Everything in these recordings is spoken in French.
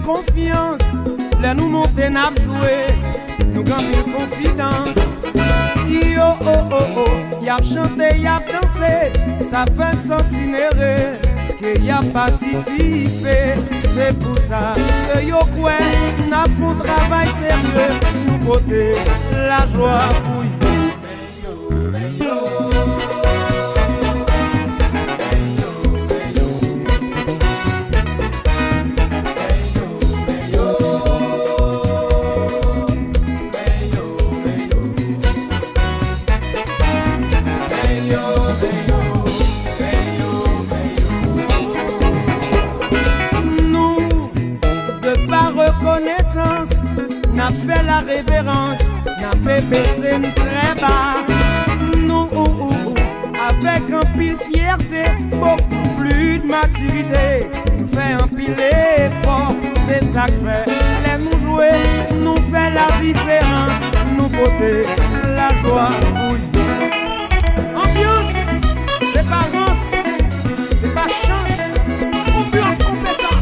confiance. Là nous monter n'a joué, nous gagnons confidence. Yo oh oh oh, y a chanté, y a dansé, ça fait sentinelle que y a participé. C'est pour ça que yo quoi, n'a fait travail sérieux, nous porter la joie pour yo. N'a fait la révérence, n'a fait baisser très bas. Nous, avec un pile fierté, beaucoup plus de maturité. Nous fait un pile effort, c'est ça que fait. Les nous jouer, nous fait la différence. Nous porter la joie, oui. Ambiance, c'est pas rance, c'est pas chance. On peut en compétence.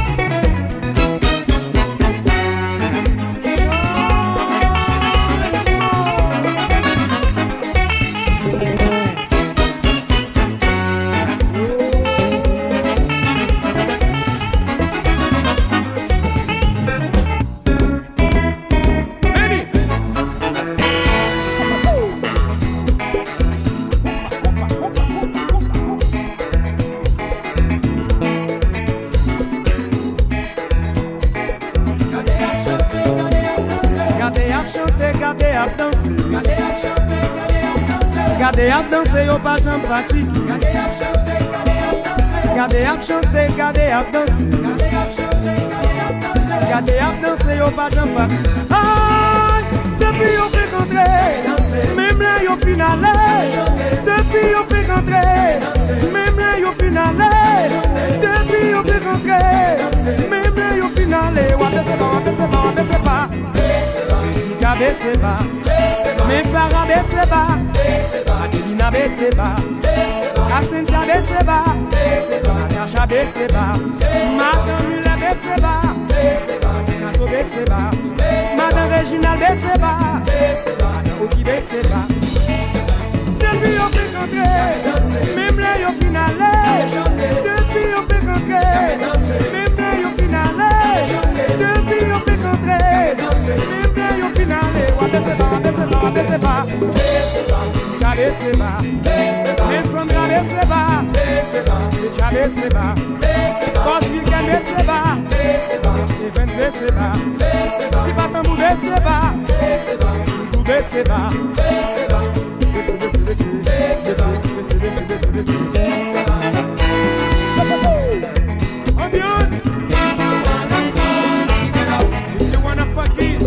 Gardez à danser, yo pas jamais fatigué. Gardez à chanter, gardez à danser. Gardez à danser, yo pas jamais fatigué. Ah, depuis yo fait rentrer, même là yo finale. Depuis yo fait rentrer, même là yo finale. Depuis yo fait rentrer, même là yo finale. Wa baisse pas. Baisse pas. Mais Farah baisse pas. Adelina baisse pas. Asensia baisse pas. Natasha baisse pas. Madame Mula baisse pas. Naso baisse pas. Madame Reginald baisse pas. Madame Oki baisse pas. Depuis on fait rentrer, même là yo finale. Depuis on fait rentrer, même là yo finale. Depuis on fait rentrer, même là yo finale. Wa baisse pas. Baisse pas, mais Sandra baisse pas, Echa baisse pas, Boss Wilken baisse pas, Evans baisse pas, Tibatambu baisse pas, Tout baisse pas, ambiance. If you wanna fuck it.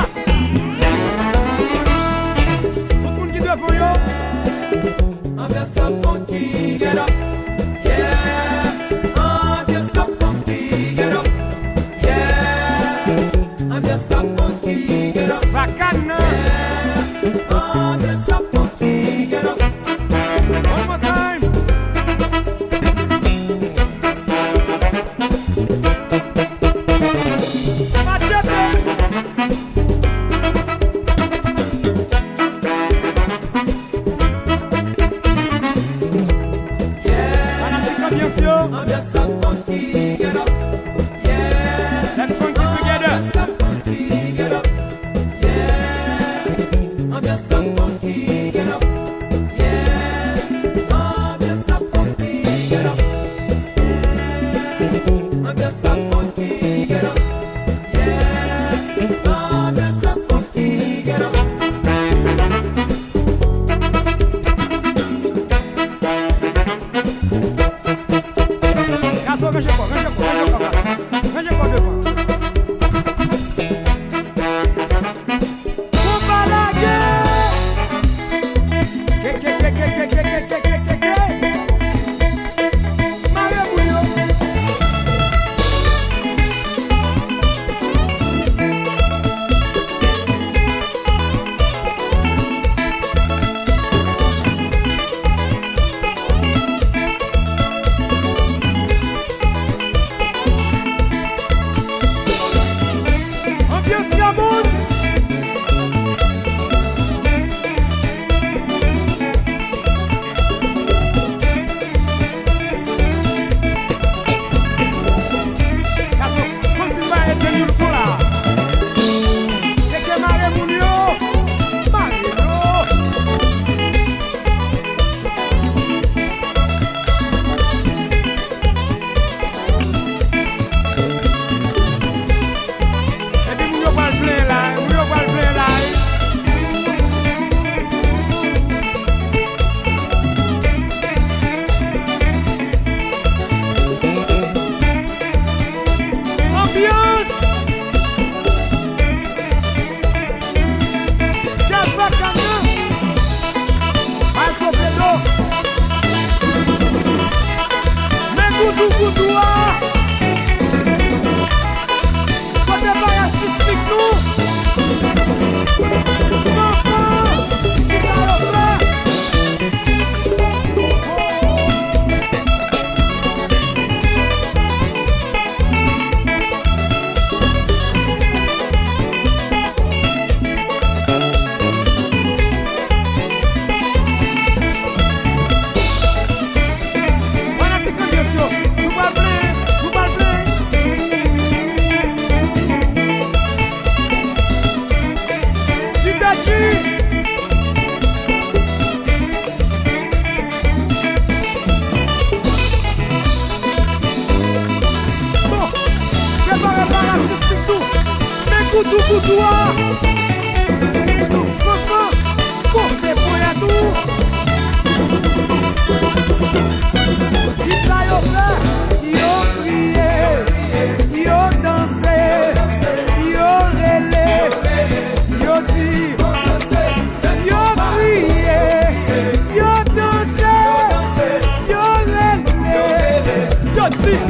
Ambiance. tout pour toi. Fanfan, qu'on fait pour y a tout. Isa yo fait, yo prié, yo dansé, yo relé, yo dit, yo prié, yo dansé, yo relé, yo dit.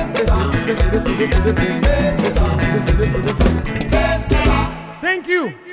Thank you.